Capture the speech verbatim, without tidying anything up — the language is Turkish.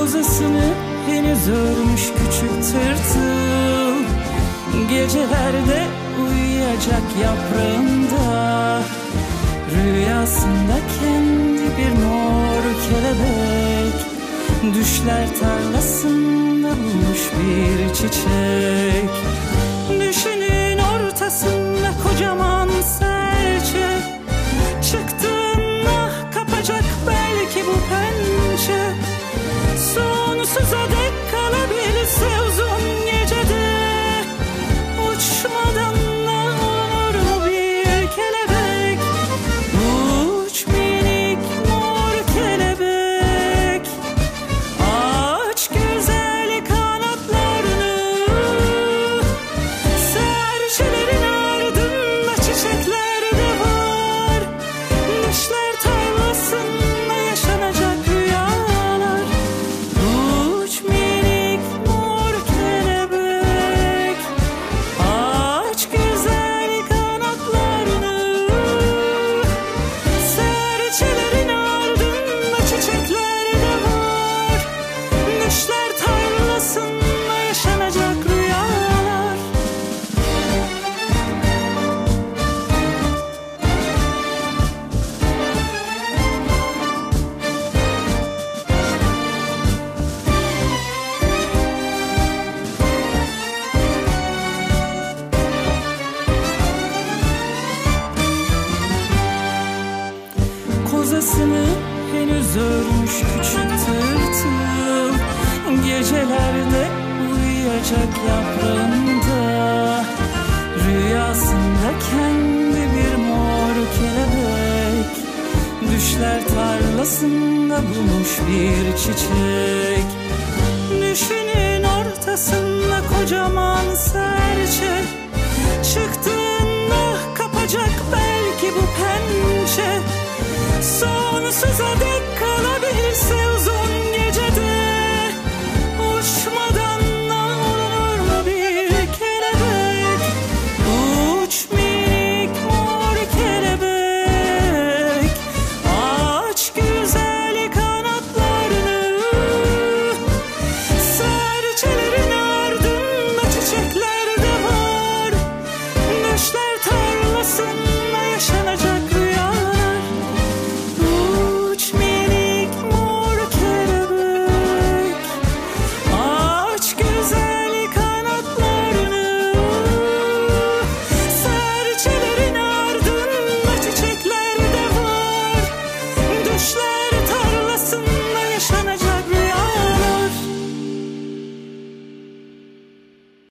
Kozasını henüz örmüş küçük tırtıl, gecelerde uyuyacak yaprağında, rüyasında kendi bir mor kelebek, düşler tarlasında bulmuş bir çiçek. Düşünün ortasında kocaman serçe, çıktığında kapacak belki bu pençe. Sonsuza dek kalabilse uzun gecede, uçmadan da olur mu bir kelebek? Uç minik mor kelebek, aç güzel kanatlarını, serçelerin ardında çiçekler de var, düşler tarlasında yaşanacak rüyalar. Uç minik mor kelebek, aç güzel kanatlarını, serçelerin ardında çiçekler de var, düşler tarlasında yaşanacak rüyalar. Kozasını henüz örmüş küçük tırtıl, gecelerde uyuyacak yaprağında, rüyasında kendi bir mor kelebek, düşler tarlasında bulmuş bir çiçek. Düşünün ortasında kocaman serçe, çıktığında kapacak belki bu pençe. Sonsuza dek kalabilse uzun